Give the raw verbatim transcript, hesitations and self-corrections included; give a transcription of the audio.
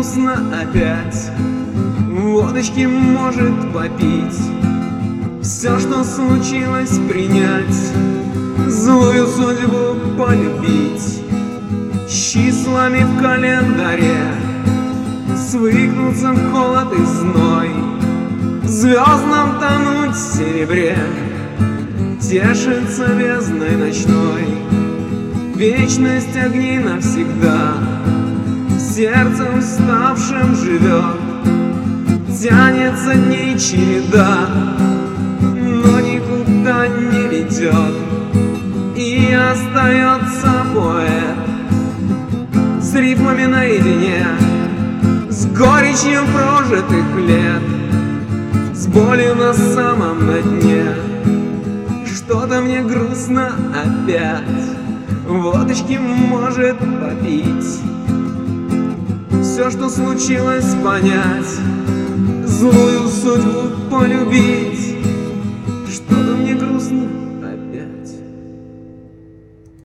грустно опять, водочки может попить, все, что случилось, принять, злую судьбу полюбить, с числами в календаре свыкнуться в холод и зной, звездам тонуть в серебре, тешиться бездной ночной. Вечность огней навсегда сердцем уставшим живет, тянется дней череда, но никуда не ведет, и остается поэт с рифмами наедине, с горечью прожитых лет, с болью на самом на дне. Что-то мне грустно опять, водочки может попить, все, что случилось, понять, злую судьбу полюбить,